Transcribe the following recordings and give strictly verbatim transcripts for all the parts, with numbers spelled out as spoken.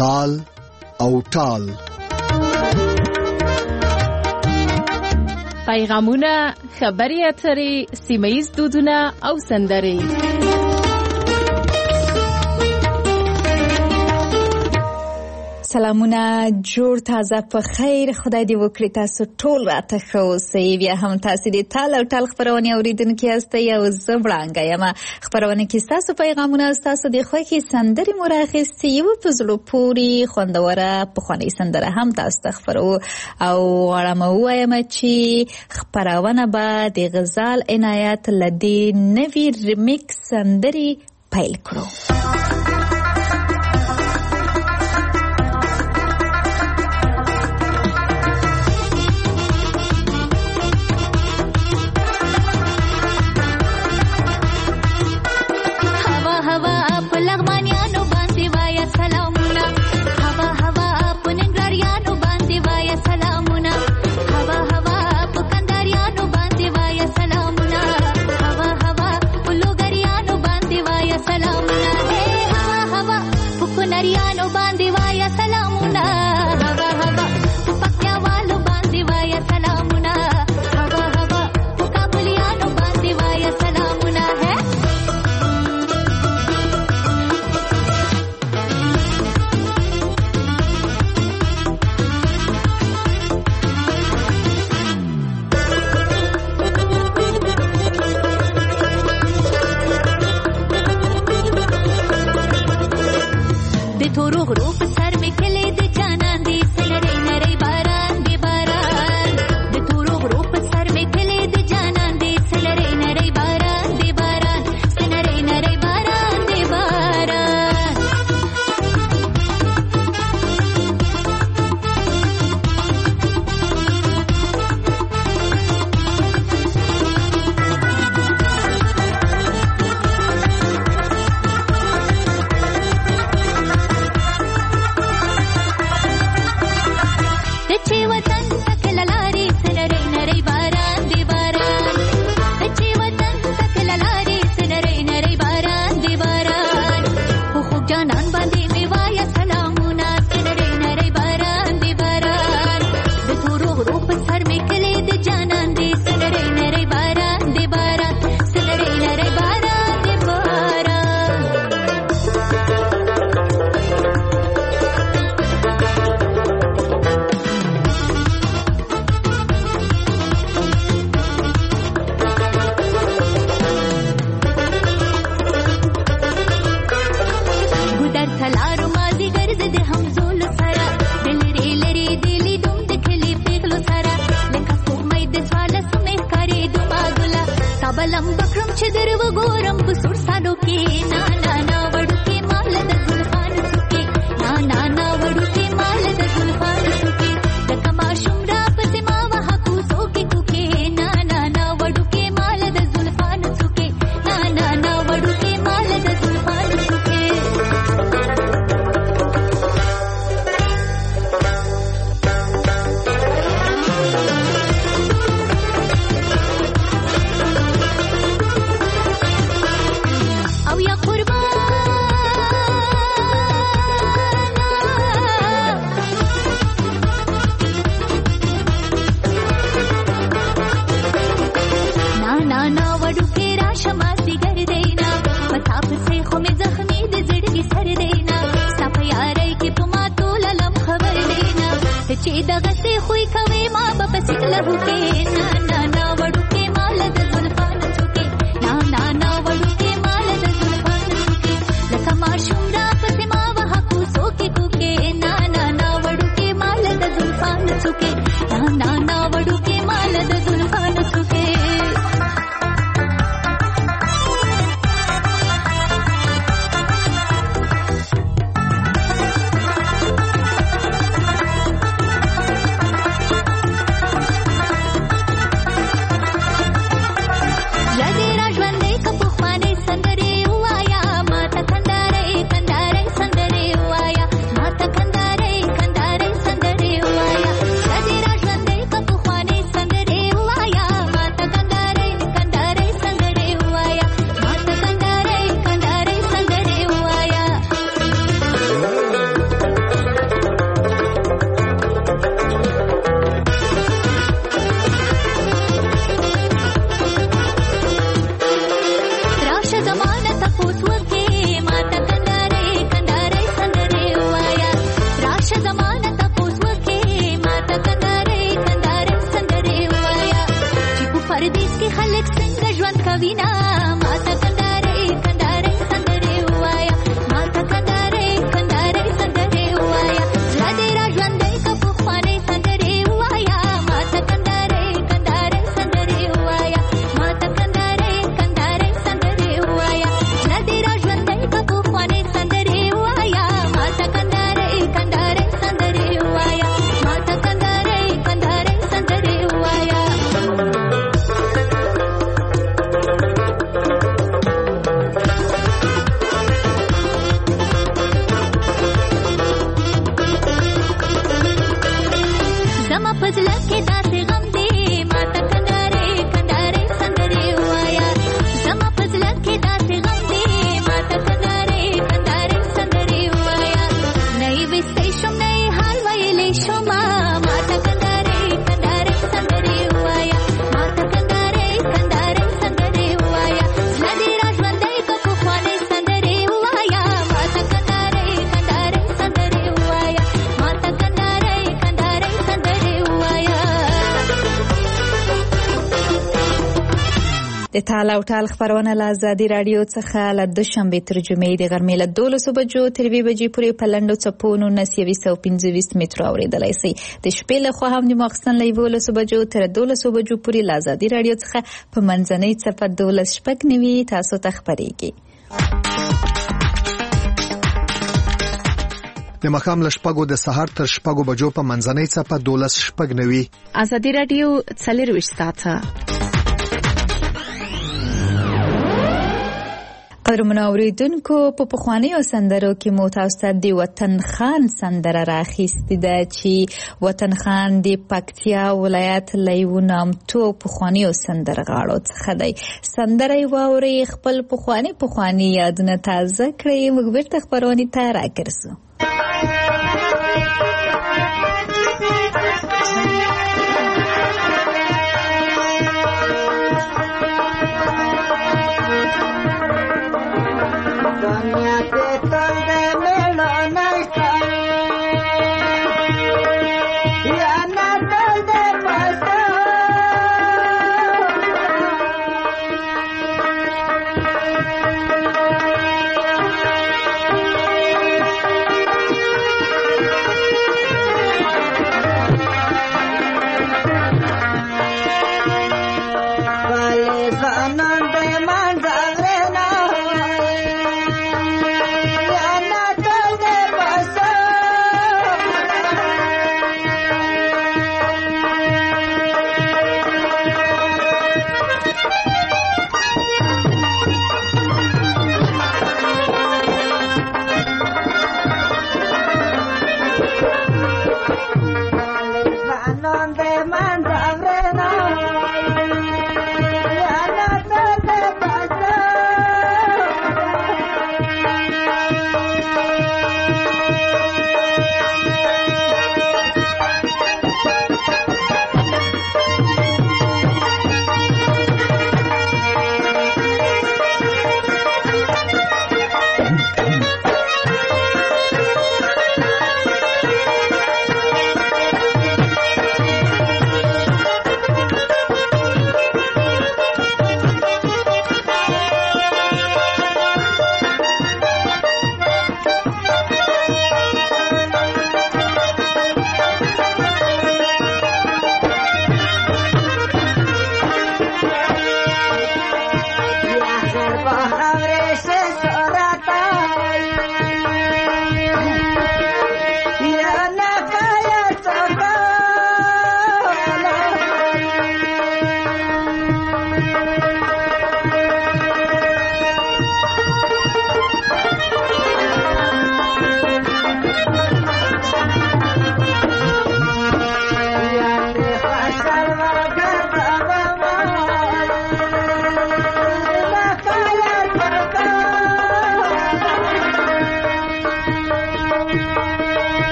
تال او ټال. پیغامونه، خبري اترې، سیمه‌ییز دودونه او سندرې. سلامونه، جوړ تازه په خیر. خدای دې وکړي تاسو ټول راته ښه اوسئ. بیا هم تاسو دې تال او ټال خپرونې اورېدونکي یاستئ او زه وړانګه یم. خپرونه کې ستاسو پیغامونه او ستاسو د خوښې سندرې مو رااخیستې. یوه په زړه پورې خوندوره پخوانۍ سندره هم تاسو ته خپروو او غواړم ووایم چې خپرونه به د غزال عنایت له دې نوي ریمیکس سندرې پیل کړو. د تال او ټال خبرونه له ازادي راډیو څخه له دوشنبې تر جمعې د غرمې له دولسو بجو تر یوې بجې پورې په لنډو څپو نولس یو سوه پنځه ویشت مترو اورېدلی سئ. د شپې لخوا هم د ماخستن له یولسو بجو تر دولسو بجو پورې له ازادي راډیو څخه په منځنۍ څپه دولس شپږ نوي تاسو ته خپرېږي. د ماښام له شپږو د سهار تر شپږو بجو په منځنۍ څپه دولس شپږ نوي. ازادي راډیو څلرویشت ساعته. قدرمنو اوریدونکو، په پخوانیو سندرو کې مو تاسو ته د وطن خان سندره راخیستې ده چې وطن خان د پکتیا ولایت له یوه نامتو پخوانیو سندرغاړو څخه دی. سندره یې واورئ، خپل پخواني پخواني یادونه تازه کړئ. موږ بیرته خپرونې ته راګرځو.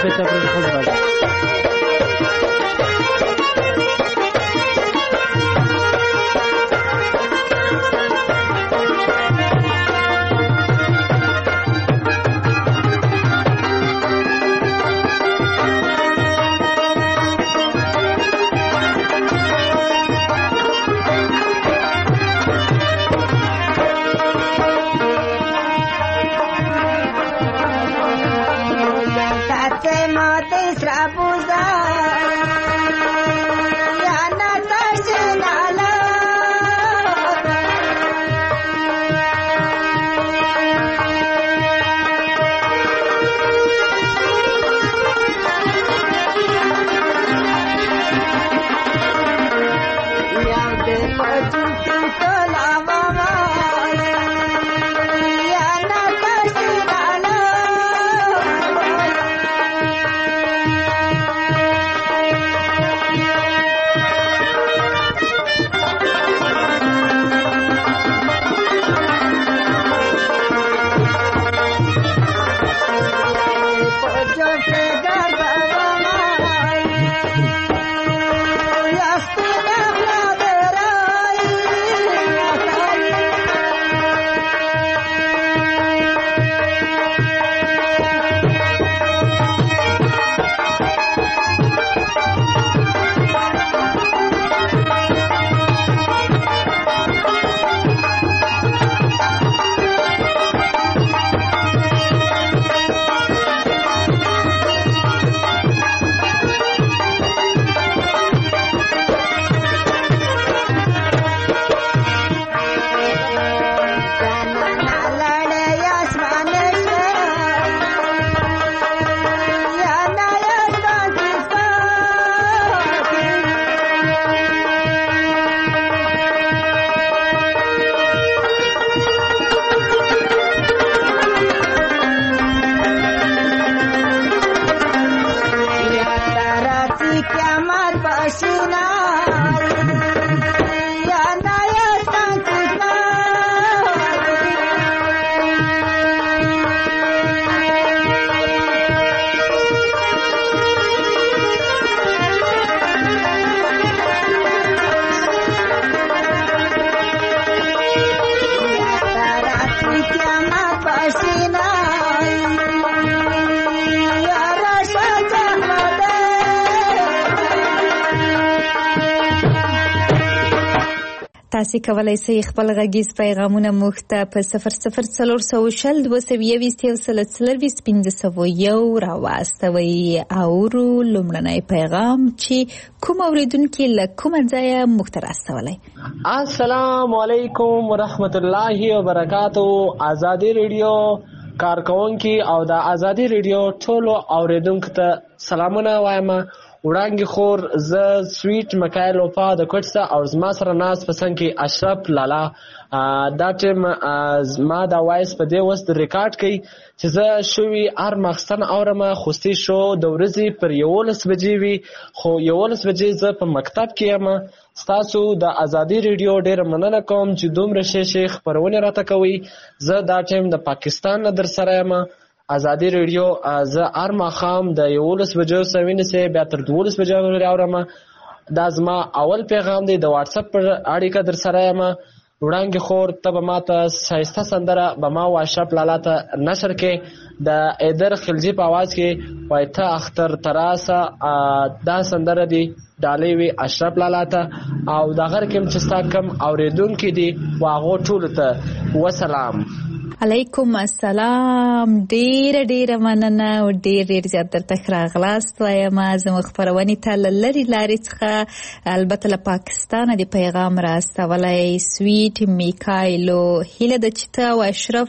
پیسې پر خود راځي. تاسو کولای شئ خپل غږیز پیغامونه موږ ته په صفر صفر څلور سوه شل دوه سوه یوویشت یو سل څلرویشت پنځه سوه یو راواستوئ. او لومړنی پیغام چې کوم اوریدونکي له کومه ځایه موږ ته راستولی. السلام علیکم ورحمت الله وبرکاتو. ازادي ریډیو کارکونکي او د ازادي ریډیو ټولو اوریدونکو ته سلامونه وایم. وړاندې خور زه سویټ مکایل وفا د کوټسه او زما سره ناست په څنګ کې اشرف لالا. دا ټیم زما دا وایس په دې وس د ریکارډ کوي چې زه شوي هر ماخستن اورم. خوستي شو د ورځې پر یولس بجې وي، خو یولس بجې زه په مکتب کې یم. ستاسو د ازادي ریډیو ډېره مننه کوم چې دومره ښې ښې خپرونې راته کوئ. زه دا ټیم د پاکستان نه در سره یم. ازادي ریډیو زه هر ماښام د یولس بجو څخه ونیسئ بیا تر دولس بجو پورې اورم. دا زما اول پیغام دی. د واټساپ پر اړیکه در سره یم. وړاندې خور ته به ما ته ښایسته سندره به ما و اشرف لالا ته نشر کې د ایدر خلجي په آواز کې وایي ته اختر تراسه. دا سندره دی ډالۍ وي اشرف لالا ته او د هغه رقم چې ستا کم اورېدونکي دي و هغو ټولو ته وسلام. علیکم السلام. ډیره ډیره مننه او ډیر ډیر زیات درته ښه راغلاست وایم. زموږ خپرونې ته له لرې لارې څخه البته له پاکستانه د پیغام راستولی. سویټ میکایلو هیله ده چې ته او اشرف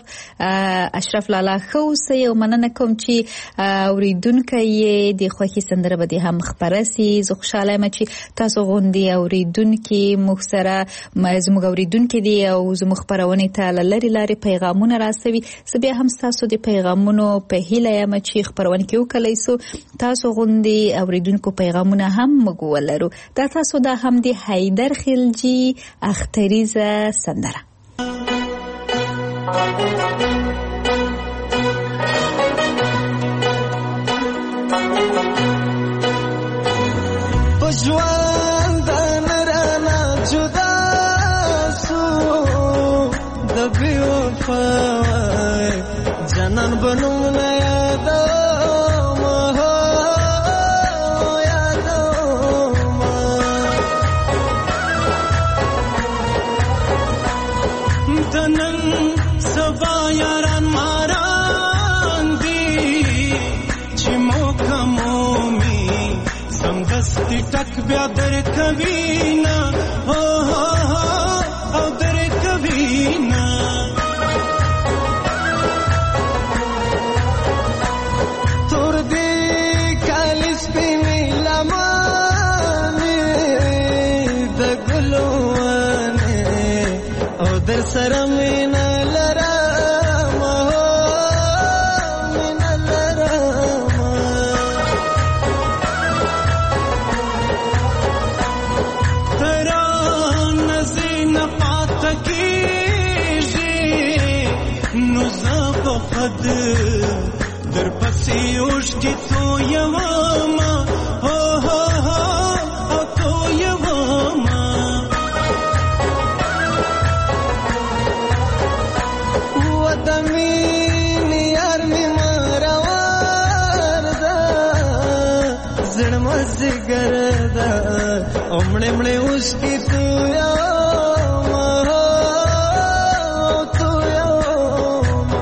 اشرف لالا ښه اوسئ او مننه کوم چې اورېدونکی یې د خوښې سندره به دې هم خپره سي. زه خوشحاله یم چې تاسو غوندې اورېدونکي موږ سره زموږ اورېدونکي دي او زموږ خپرونې ته له لرې لارې پیغامونه راستوي. زه بیا هم ستاسو د پیغامونو په هیله یم چې خپرونه کې وکولی سو تاسو غوندې اورېدونکو پیغامونه هم موږ ولرو. دا تاسو دا هم د حیدر خلجي اختریزه سندره. ژوند نرانا جدا سو د بې وفا جنان بنوم نه یادوم یادوم د نن سبا یاران ماران دي چې موکه مومي سمدستي ټک بیا در کوي نه او در کوي نه تور دې کالي سپینې لمانې د ګلو ونې او در سره مینه لرم مینه لرم ترانه زینه پاته کېږي نو زه به خود در پسې اوښکې تویومه او تویومه د مینې یار مې مروار ده زړه مې زیګر ده او مړې مړې اوښکې تویومه تویومه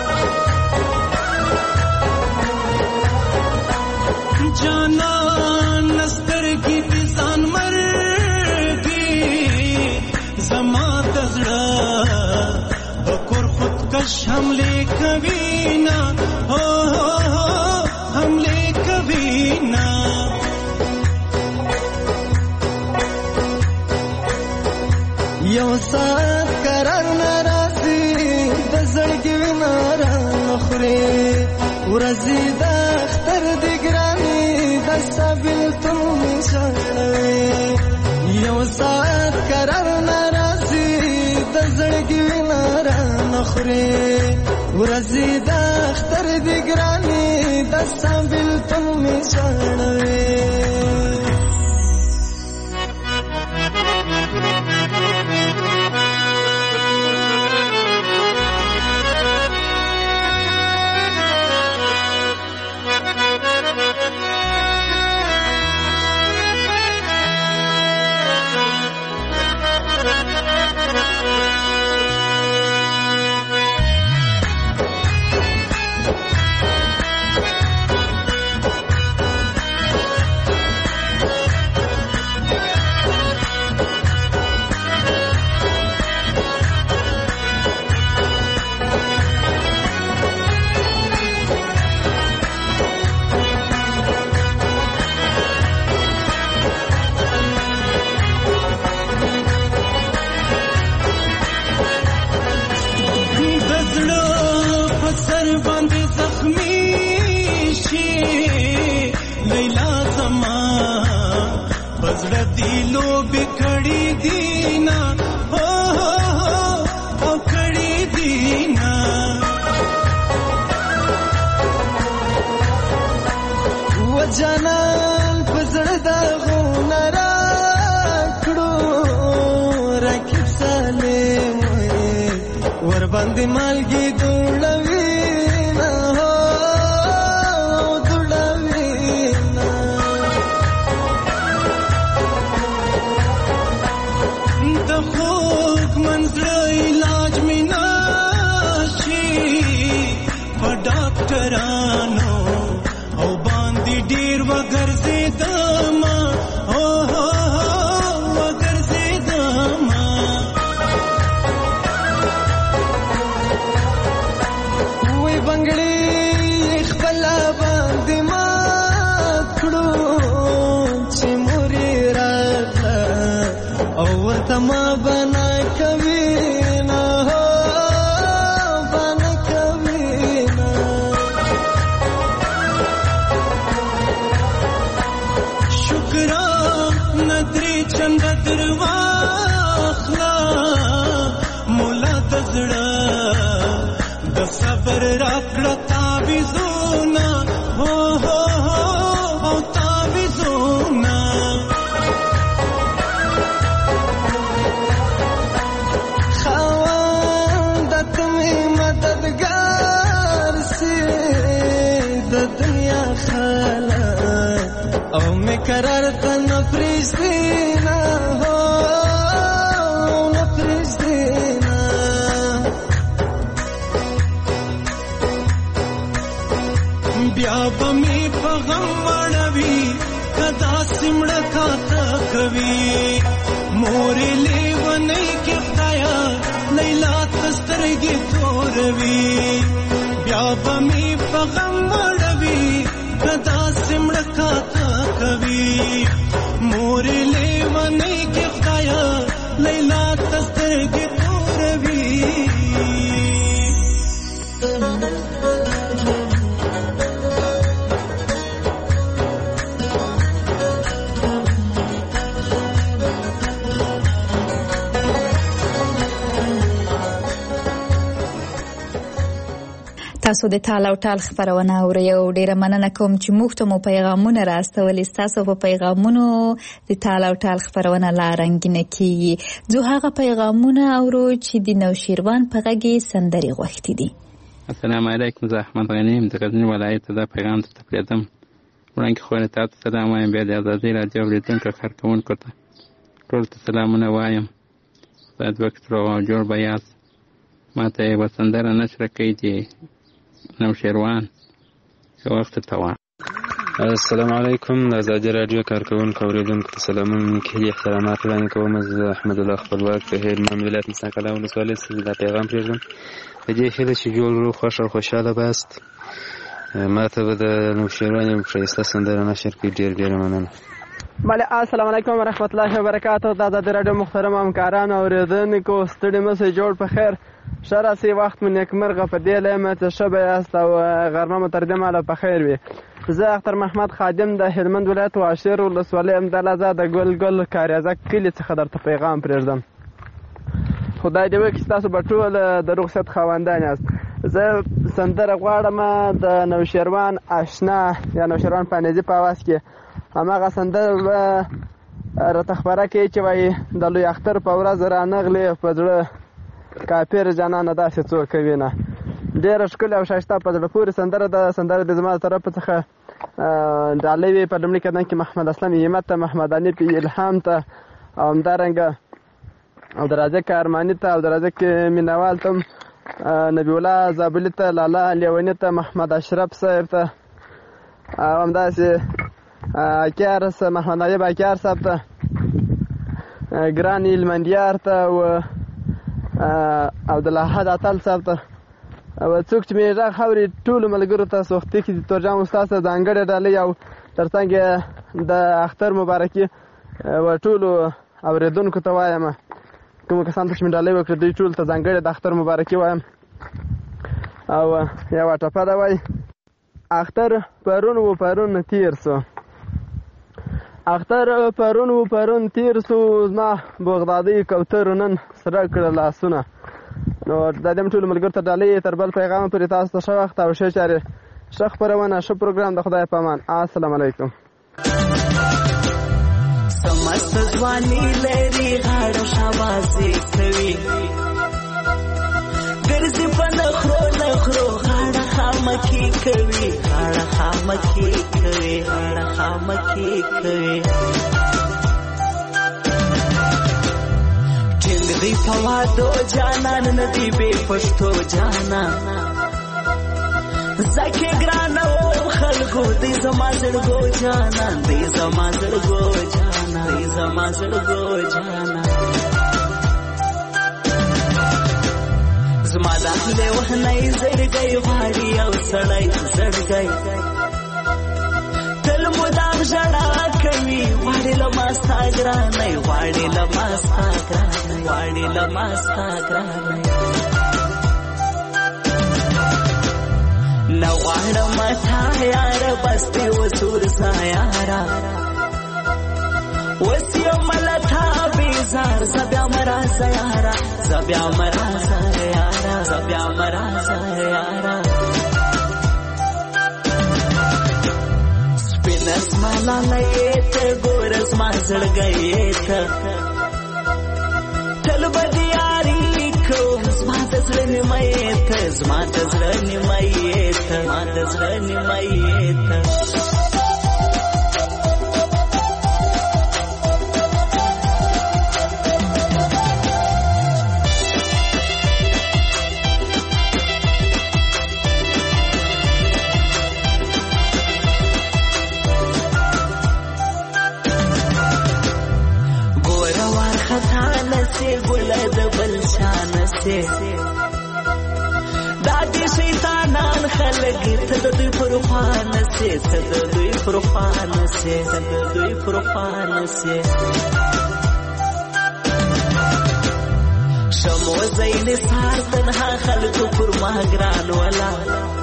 جانان سترګې دې ځان مرګي زما د زړه کش حملے کبھی نہ ہو حملے کبھی نہ یو سات قرار ناراضی د زړګي ویناره نخوري ورځي د اختر دی ګراني د سابل تم شړوي یو سات قرار ناراضی د زړګي ویناره نخوري ورځي د اختر دی ګراني د سابل تم شړوي جانان پزړه د غونه را کړو راکب سالم ور باندې مالګي دوړوي نه هو دوړوي نه د خوږ منځړه علاج مې نشي په ډاکټرانو ډیر وګرځیدم او وګرځیدم وې بنگړي خپل باندې ما کړو چې موري راځه او ورته ما بنا کوي نه بنا کوي نه چند درواخلا مولا دزړه د صبر راکړه تعویذونه هو هو هو تعویذونه مقرر ته نه پرېږدي نه هو نه پرېږدي نه بیا به مې په غم مړوي که داسې مړه کاته کوي مورې لیونۍ کې خدایه لیلا ته سترګې توروي بیا به مې په غم مړوي که داسې مړه کاته کوي مورې لیونۍ کې خدایه لیلا ته سترګې توروي تاسو د تال او ټال خبرونه اورئ او ډیره مننه کوم چې موږ ته مو پیغامونه راستولي ستاسو په پیغامونو د تال او ټال خبرونه لا رنګینه کیږي زه هغه پیغامونه اورو چې د نوشیروان په غږ سندرې غوښتي دي. السلام علیکم زه احمد غنی یم د غزني ولایت ته دا پیغام ته تپریدم وړاندې خو نه تاسو سلام وایم بیا د ازادي راډیو اوریدونکو کارکوونکو ته ټول ته سلامونه وایم باید وخت رو جوړ بیاس ماته یې وسندره نشره کوي چې نوشیروان که وخت توان. السلام علیکم د ازادي راډیو کارکوونکو اوریدونکو ته سلامونه کوي احترامات وړاندې کوم زه احمد الله خپلواک د هلمند ولایت مساکله ولسوالۍ څخه دا پیغام پرېږدم په دې هیله چې جوړ روغ خوښ او خوشحاله باست ماته به د نوشیروان یو ښایسته سندره نشر کړي ډېر ډېره مننه. بله السلام علیکم ورحمت الله وبرکاتو د ازادي راډیو محترم همکارانو اوریدونکو ستړي مه شئ جوړ په خیر ښه راسئ وخت مو نیکمرغه په دې لیمه چې ښه به یاست او غرمه مو تر دې مهاله په خیر وي. زه اختر محمد خادم د هلمند ولایت واشیر ولسوالۍ امدلازه د ګل ګل کاریازک کلي څخه درته پیغام پرېږدم. خدای دې وکړي ستاسو به ټول د روغ صحت خاوندان یاست. زه سندره غواړم د نوشیروان اشنا یا نوشیروان پانیزي په اواز کې هماغه سندره به راته خپره کوي چې وایي د لوی اختر په ورځ رانغلې په زړه کافر جانانه داسې څوک کوي نه. ډېره ښکلې او ښایسته په زړه پورې سندره ده. سندره د زما د طرفه څخه ډالۍ وي په لومړي قدم کې محمد اسلم همت ته محمد انیف الهام ته او همدارنګه عبدالرازق ارماني ته عبدالرازق مینوال ته نبی الله زابلي ته لالا لیوني ته محمد اشرف صاحب ته او همداسې اکیار محمد نایب اکیار صاحب ته ګران هلمندیار ته او عبدالاحد اتل صاحب ته او څوک چې مې غږ اوري ټولو ملګرو ته سوختي کې د تورجام استاد ته ځانګړې ډالۍ او تر څنګ د اختر مبارکي و ټولو اورېدونکو ته وایم کومو کسانو ته چې مې ډالۍ وکړې دوی ټولو ته ځانګړې د اختر مبارکي وایم او یوه ټپه ده وایي اختر پرون و پرون تیر سو اختر پرون و پرون تیر سو زما بغدادي کوترو نن سره کړه لاسونه. نو دا دې ټولو ملګرو ته ډالۍ تر بل پیغام پورې تاسو ته ښه وخت او ښه چارې ښه خپرونه ښه پروګرام د خدای په امان. السلام علیکم. سمست ځواني لري غاړه شاباسي کوي ګرځي په نخرو نخرو غاړه خامکي کوي غاړه خامکي کوي غاړه خامکي کوي ټینګ دی په وادو جانان ندی بې پښتو جانان زکه ګرانو خلکو دی زما زړګو جانان دی زما زړګو جانان دی زما زړګو جانان زما داخله وهنه زړګي غاړي او سړی زړګي تل مدام ژړا کوي غاړي لما ساګرانه غاړي لما ساګرانه غاړي لما ساګرانه نو غاړه متا یار بس په وسور سایارا وسیو ملتا بیزار زبیا مرا سیارا زبیا مرا سیارا زبیا مرا سیارا سپینس مالا لیت ګورس ما زړ گئیت تل بدیاری کو زما تزړه نیمایت زما تزړه نیمایت زما تزړه نیمایت نسې ګله د بل چا نسې دا دې شیطانان خلک ته د دوی پر خوا نسې ته د دوی پر خوا نسې ته د دوی پر خوا نسې شمو زین سار تنها خلکو پر ما ګران ولا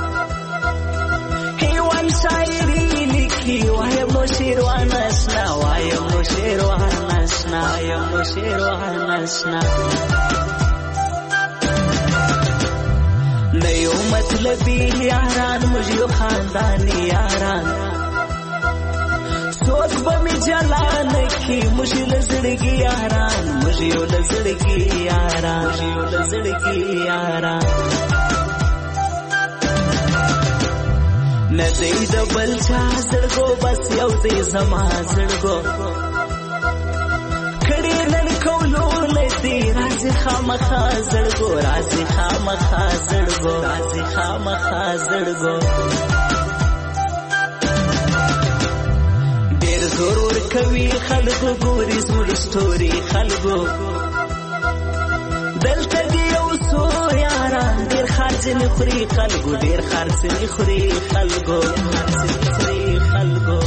هیوان شاعري لیکي وایم نو شیروان اشنا وایم نو شیروان اشنا وایم نو شیروان اشنا نیو مطلبی یاران مجھو خاندانی یاران سوک بمی جلان کی مجھو لزڑگی یاران مجھو لزڑگی یاران مجھو لزڑگی یاران ندی دبل چا زڑگو بس یو دی زما زڑگو کڑی نن کولو لدی رازی خامخا زڑگو رازی خامخا زڑگو رازی خامخا زڑگو ډیر ضرور کوي خلکو ګوري زموږ ستوري خلکو دلته دی یو څو یاران ډیر خرڅ نه خوري خلکو ډیر خرڅ نه خوري خلکو خرڅ نه خوري خلکو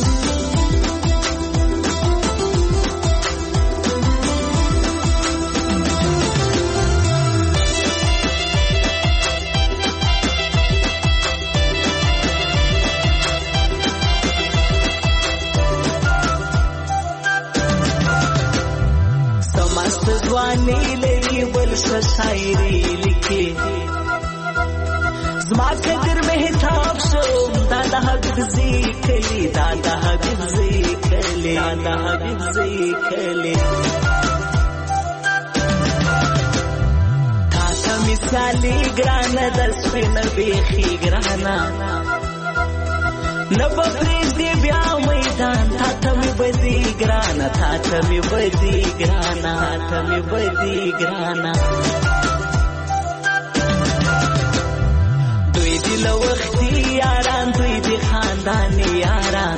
ځواني لري بل څه شاعري لیکي زما قدر مهتاب شو دا د حفظي کلی دا د حفظي کلی دا د حفظي کلی تا ته مثالي ګرانه د سپین بیخي ګرانه نبا پریږدي بیا میدان تا ته مې بدي ګرانه تا ته مې بدي ګرانه تا ته مې بدي ګرانه دوی دي له وختي یاران دوی دي خانداني یاران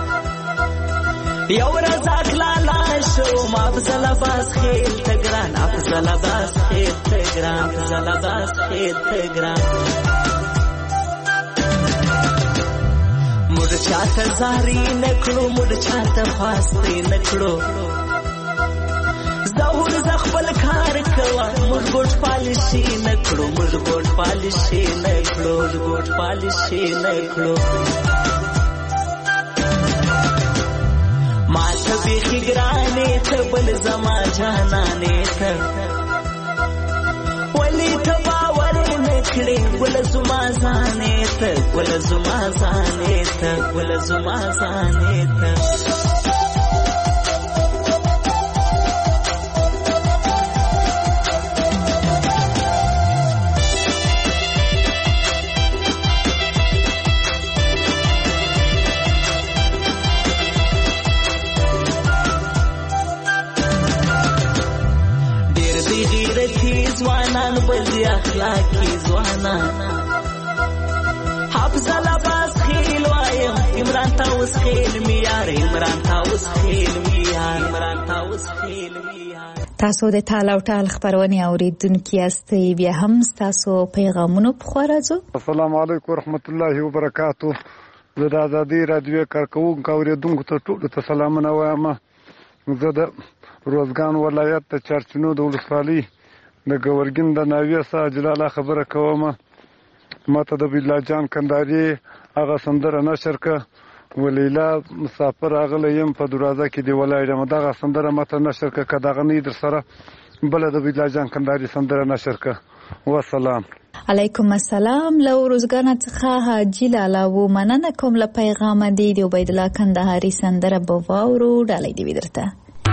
یو ورځ اکلالا شو ما افضل عباس خیل ته ګران افضل عباس خیل ته ګران افضل عباس خیل ته ګران مړ چاته زاري نکړو مړ چاته فاستې نکړو زهور زخبل کار کوا مړ ګوټ پالشي نکړو مړ ګوټ پالشي نکړو ګوټ پالشي نکړو ما ته بیخي ګرانې ته بل زما جانانې ته ولی ته باور نکړې ګل زما ځانې ته ګل زما ځانې ته ګل زما ځانې ته ځوانان بل دي اخلاقي ځوانان حافظ العباس خیل وایم عمران طاووس خیل میار عمران طاووس خیل میار عمران طاووس خیل میار تاسو د ټال او ټال خبرونه اوریدونکو یاستئ بیا هم تاسو پیغامونه په خور راځو. السلام علیکم ورحمت الله وبرکاتو. زه د ازادي رادیو کارکونکو اوریدونکو ته ټول ته سلامونه وایم. زه د روزګان ولایت د چرچنو د ولسوالۍ د ګورګین د ناویه سره جلاله خبره کوم. ماته د بالله جان کنداري هغه سندره نشر که ولیلا مسافر راغلی یم په دروازه کې دی ولاړ یم. دغه سندره ماته نشر که که دغه نه در سره بله د بالله جان کنداري سندره نشر که. وسلام. علیکم السلام. له روزګان څخه حاجي لالا و مننه کوم له پیغام دی د عبید الله کندهاري سندره به واورو ډالۍ دی درته.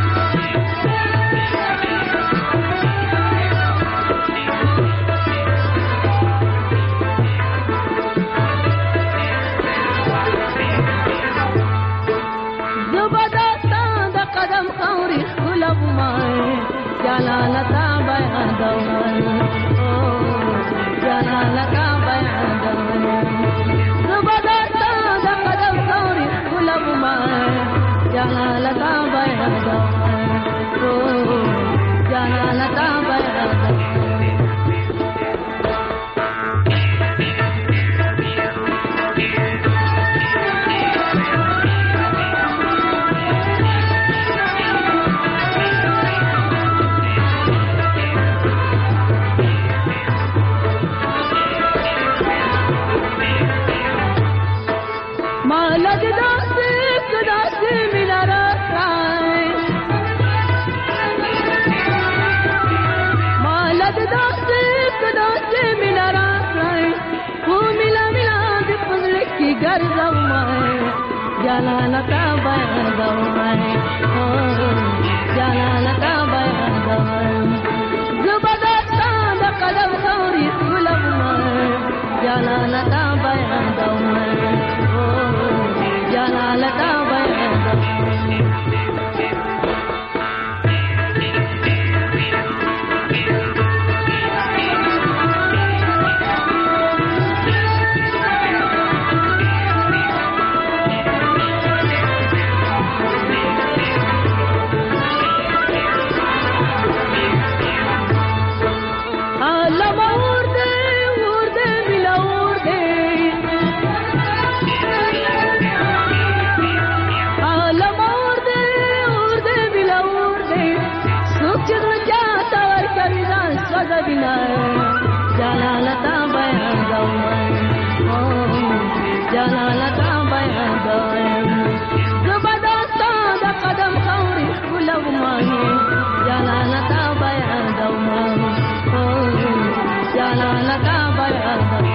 جلالتا بیادوان جلالتا بیادوان زبادتا دا قدم سوری خلب مان جلالتا بیادوان ګرځومه جلالتا بیانومه جلالتا بیانومه زبدستا د قدم خوري ګلومه جلالتا بیانومه جلالتا بیانومه جلالتا بیانومه جلالتا بیانومه زبدستا د قدم خوري ګلومه جلالتا بیانومه جلالتا بیانومه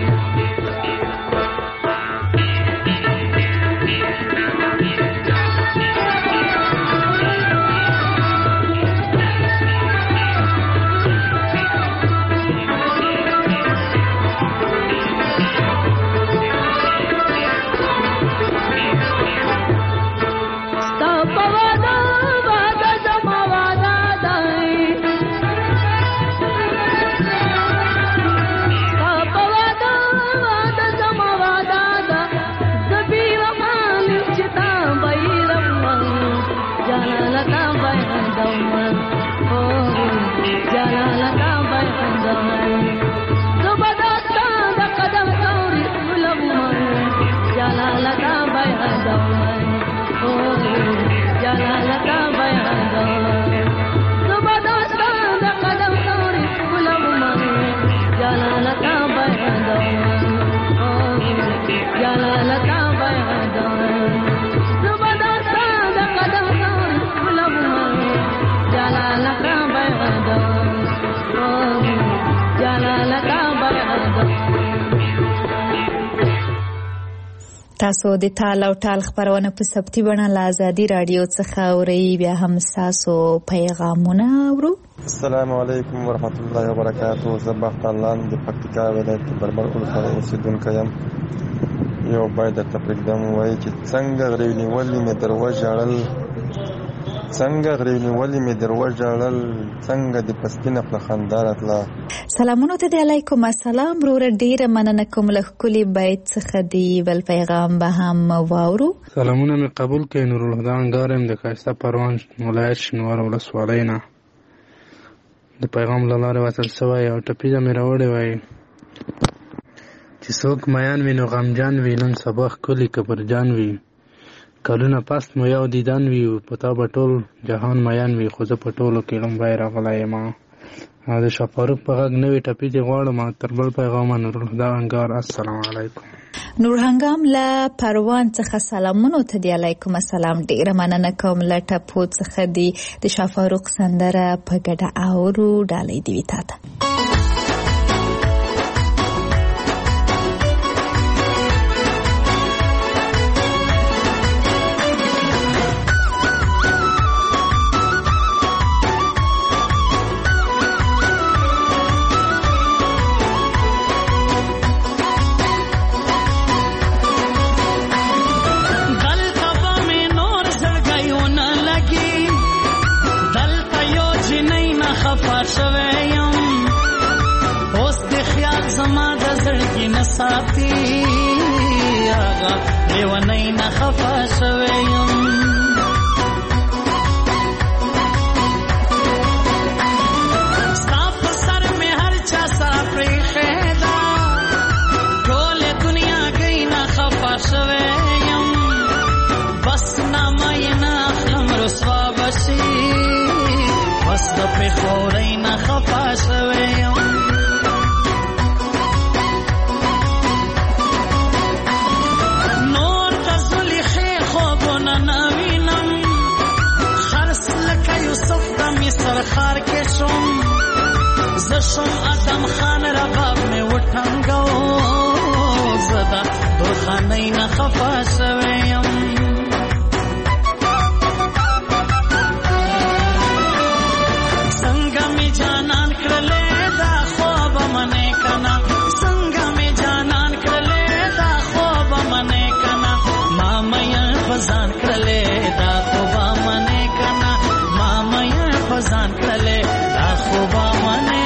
تاسو د تال او ټال خبرونه په سبتي بڼه له ازادي رادیو څخه اورئ. بیا هم ستاسو پیغامونه اورو. السلام علیکم ورحمت الله وبرکاتو. زه بختالان د پکتیکا ولایت بربر ولسوالۍ اوسېدونکی یم. یو باید درته پرېږدم وایي چې څنګه غرېو نیولې مې در وژړل څنګه غرېو نیولې مې در وژړل څنګه د پسکینه خپله خندا راتله. سلامونو ته دی علیکم السلام وروره ډیره مننه کوم له ښکلي بیت څخه دی بل پیغام به هم واورو. سلامونه مې قبول کړئ. نورالهدی انګار یم د ښایسته پروان ولایت شینوار ولسوالۍ نه. د پیغام له لارې وصل شوی او ټپیزه مې راوړې وایي چې څوک میان وي نو غمجن وي، نن سبا ښکلي کبرجن وي، کلونه پس مو یو دیدن وي، په تا به ټول جهان میان وي، خو زه په ټولو کې لومبی راغلی یم. د شاه فاروق په غږ نوې ټپیزې غواړم. تر بل پیغامه نورالهدی انګار. السلام علیکم. نور هنګام له پروان څخه سلامونو ته دی علیکم السلام. ډیره مننه کوم له ټپو څخه دی د شاه فاروق سندره په ګډه اورو. ډالۍ دی وي تا ته. ساتي هغه لیونی نه خفه شوی یم. ستا په سر مې هر چا سا پرېښې ده، ټولې دنیا گۍ نه خفه شوی یم. بس نامه یې نه اخلم رسوا به شي، بس د پېښورۍ نه خفه شوی یم. سرخار کې شوم زه شوم ادم خان رباب مې وټنګو زه د درخ اسانۍ نه خفه شوی یم څنګه مې جانان کړلې دا خوب منې کنه څنګه مې جانان کړلې دا خوب منې کنه ما مې فزان کړلې دا خوب منې کنه ما مې فزان کړلې دا خوب منې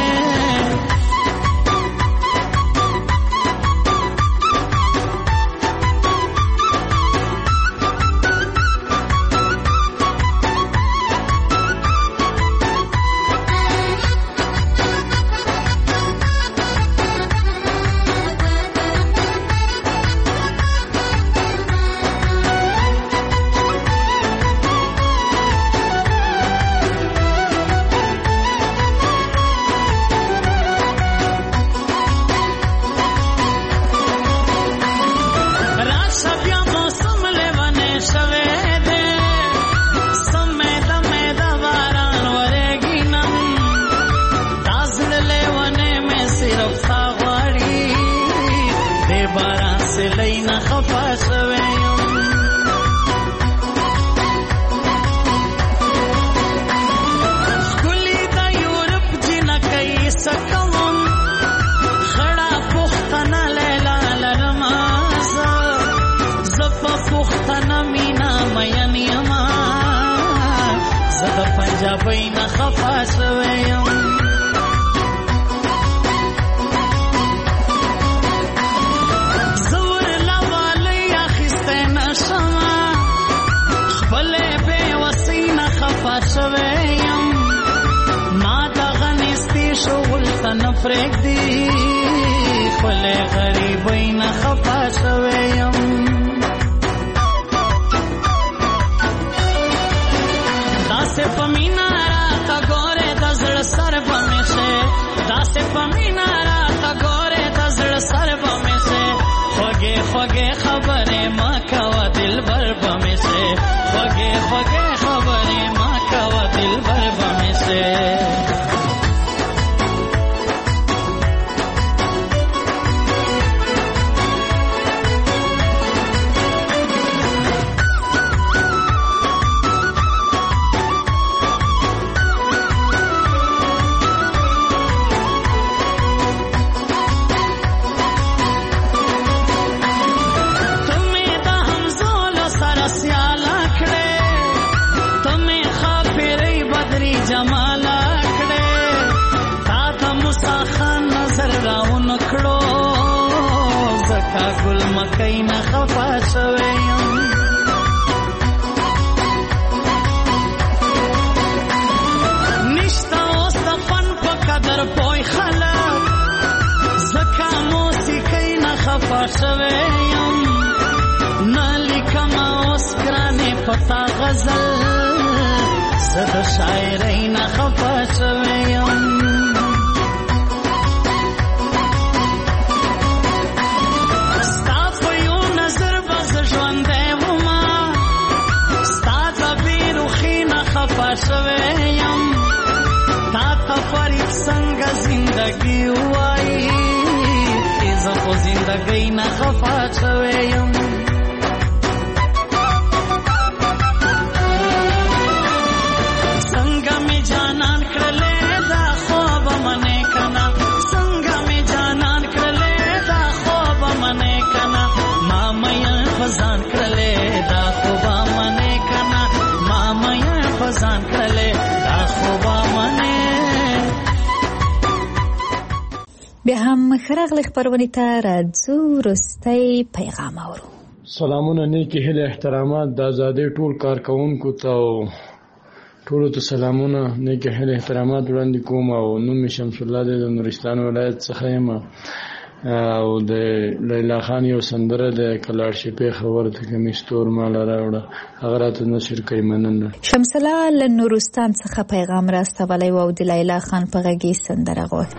بیا هم خرغل خبرونی ته راځو وروستی پیغام اورو. سلامونه نیکی هیله احترامات د آزادۍ ټول کارکونکو ته او ټولو ته سلامونه نیکی هیله احترامات وړاندې کوم او نوم مې شمس الله دی د نورستان ولایت څخه یم او د لیلا خان یو سندره د کلاړ شپې خبر ته کومې ستور مال راوړه هغه راته نشر کوي مننه. شمس الله له نورستان څخه پیغام راستولی و او د لیلا خان په غږ یې سندره غوښته.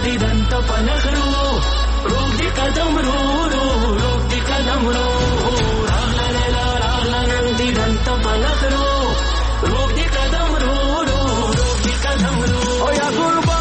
دی دنت پنغرو روک دی قدم رو رو روک دی قدم رو راغلا لیلا راغلا نن دی دنت پنغرو روک دی قدم رو رو روک دی قدم رو او یا قربان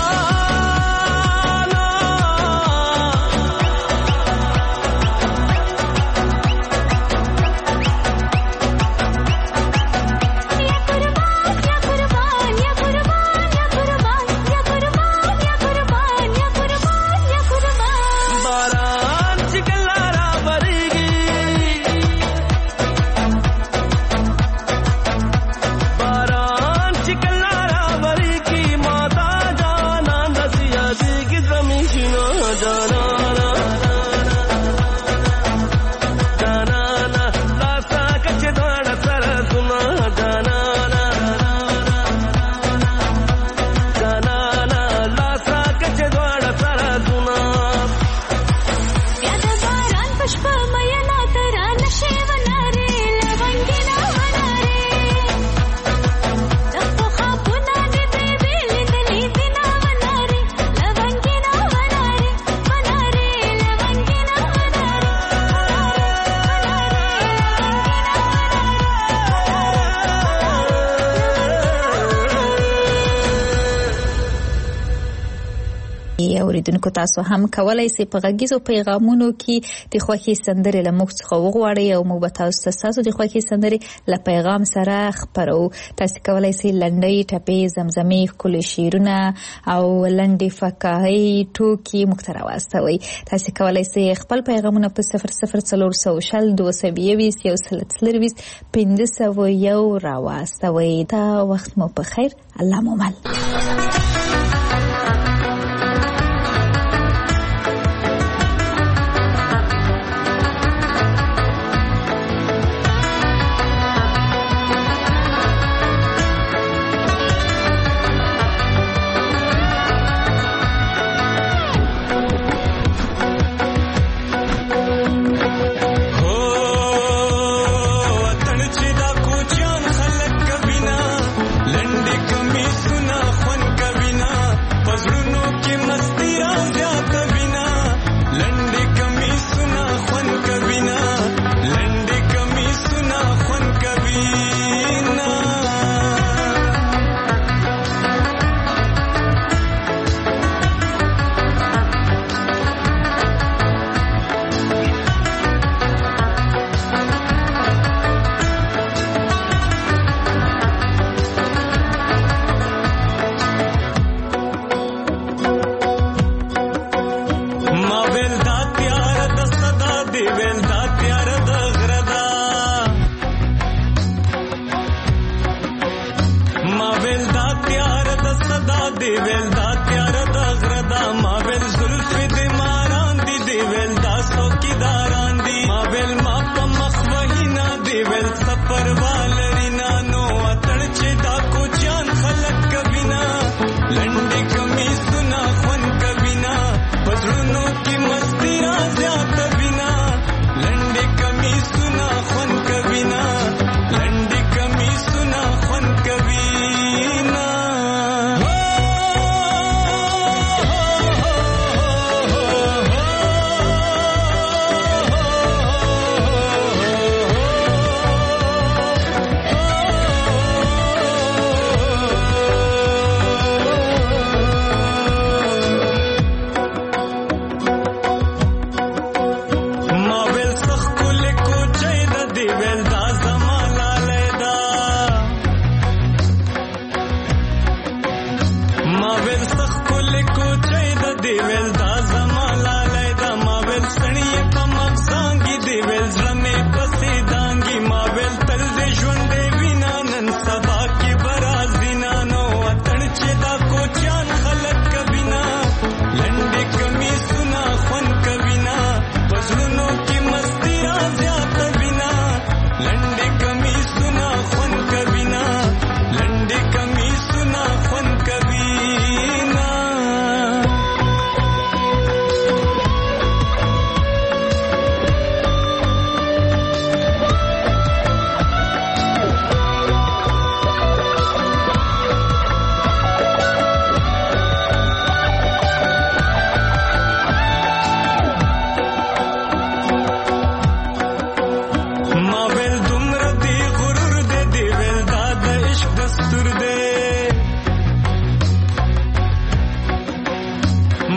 اوریدونکو تاسو هم کولای شئ په غږیزو پیغامونو کې د خوښي سندرې له موږ څخه وغواړئ او موږ به تاسو ته ستاسو د خوښي سندرې له پیغام سره خپرو. تاسو کولای شئ لنډۍ، ټپې، زمزمې، ښکلي شعرونه او لنډې فقاهي ټوکې موږ ته راواستوئ. تاسو کولای شئ خپل پیغامونه په صفر صفر څلور سوه شل دوه سوه یوویشت یو سل څلرویشت پنځه سوه یو راواستوئ. دا وخت مو په خیر. الله مو مل.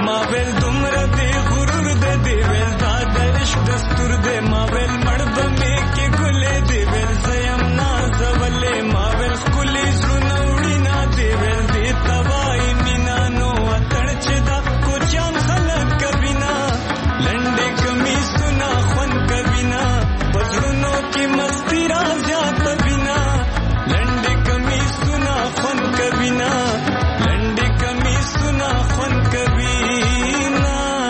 ما ویل دومره دی غرور دی دی ویل دا د عشق دستور دی ما ویل مړ به مې کې ګلې دی ویل زیم نازولې ما ویل ښکلې زړونه وړینه دی ویل دې ته وایي مینه نو اتڼ چې دا کوچیان خلک کوینه لنډې کمیسونه خوند کوینه په زړونو کې مستی را زیاته وینه لنډې کمیسونه خوند کوینه لنډې کمیسونه خوند کوینه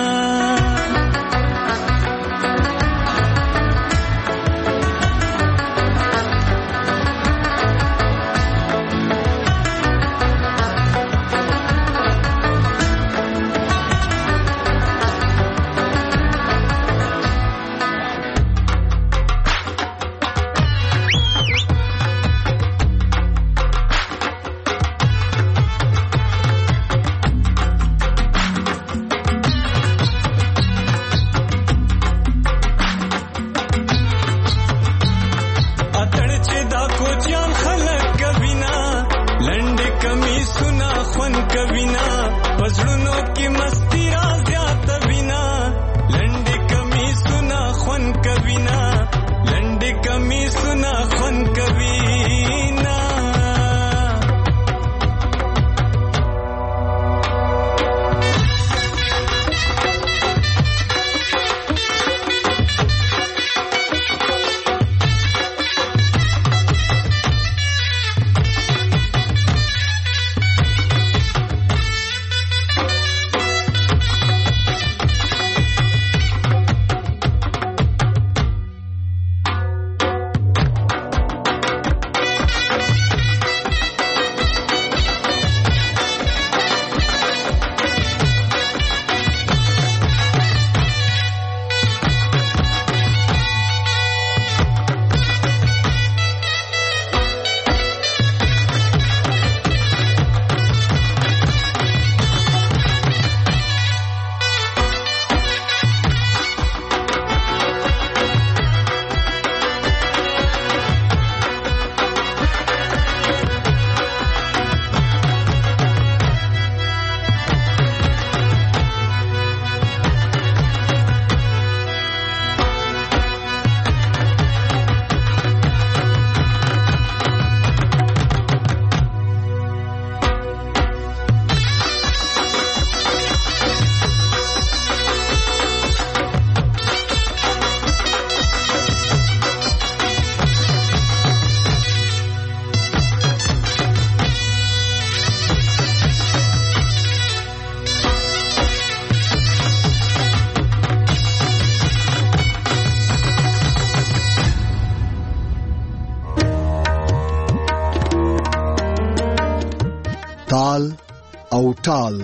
تال او ټال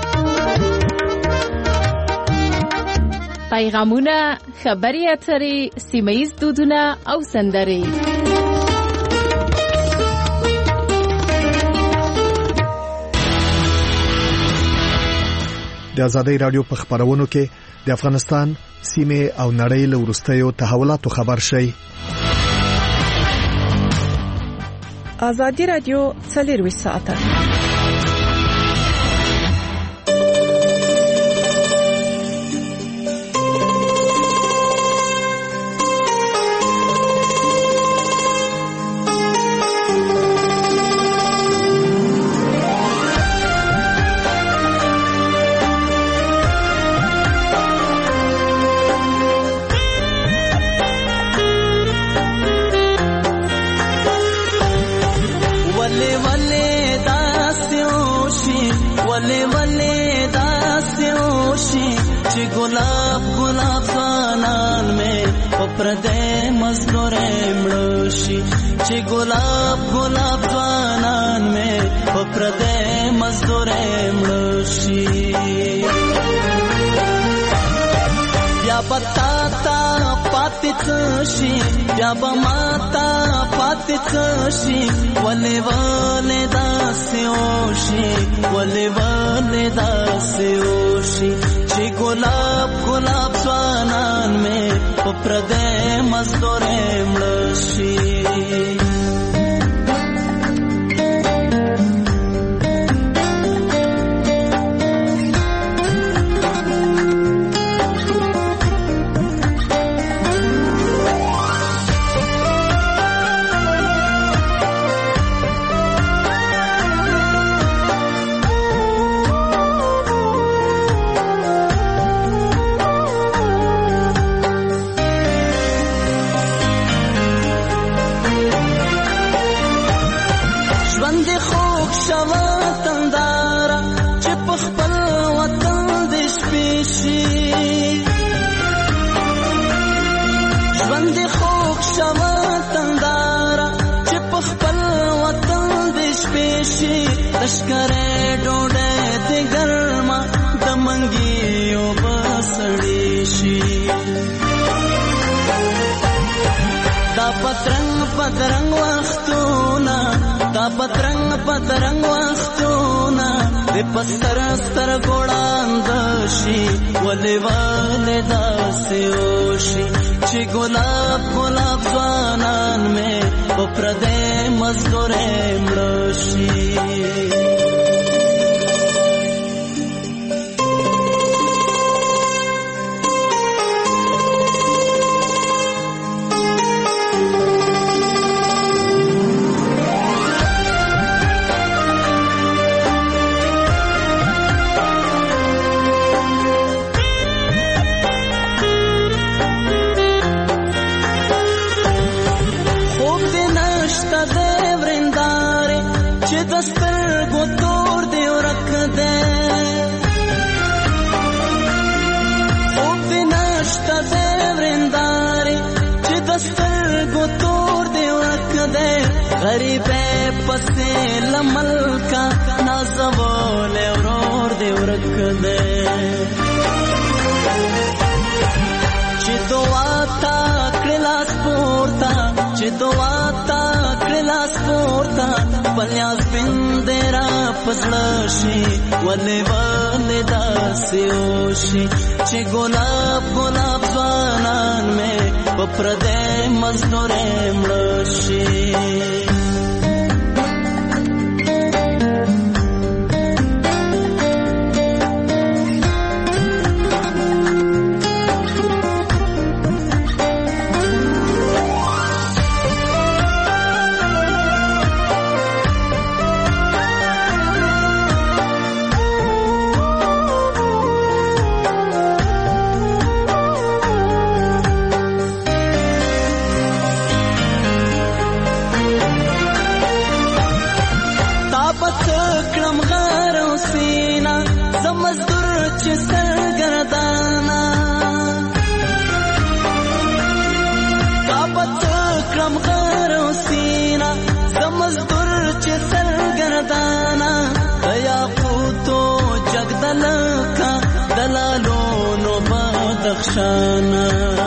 پیغامونه، خبري اترې، سیمه‌ییز دودونه او سندرې. د آزادۍ رادیو په خبرونو کې د افغانستان سیمه او نړۍ له وروستیو تحولاتو خبر شي. آزادۍ رادیو څلروي ساعته गुलाब गुलाब ज़ानान में उप्रदे मज़दूरे मृषि चे गुलाब गुलाब ज़ानान में उप्रदे मज़दूरे मृषि या बताता पातिचशी या बमाता पातिचशी वले वले दास्योशी वले वले दास्योशी चे गुलाब गुलाब ज़ानान में उप्रदे मज़दूरे मृषि بدرنګ وختونه دا بدرنګ بدرنګ وختونه د پستر ستر ګوړاند شي ولې ولې داسې وشي چې ګلاب ګلاب ځوانان مې په پردې مزدورې مړه شي غریبه پسې لمل کا نازول ورور دې ورک دې چې دعا تا کلاس پورتا چې دعا تا کلاس پورتا پلیاس بندرا پسړه شي ولې ولې داسې وشي چې ګلاب ګلاب ځوانان مې په پردې مزدورې مړه شي شانا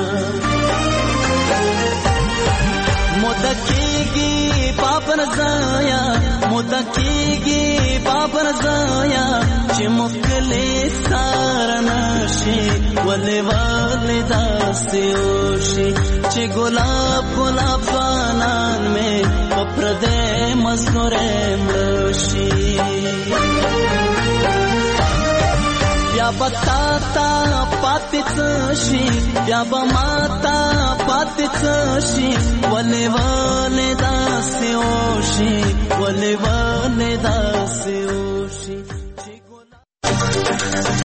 مدکیگی پاپن زایا مدکیگی پاپن زایا چې مخکلی سارنشي ولې ولې داسې وشي چې ګلاب ګلاب ځوانان مې په پردې مزدورې مړه شي بیا بتا تا پاتې څه شي بیا به ماتا پاتې څه شي ولې ولې داسې وشي ولې ولې داسې وشي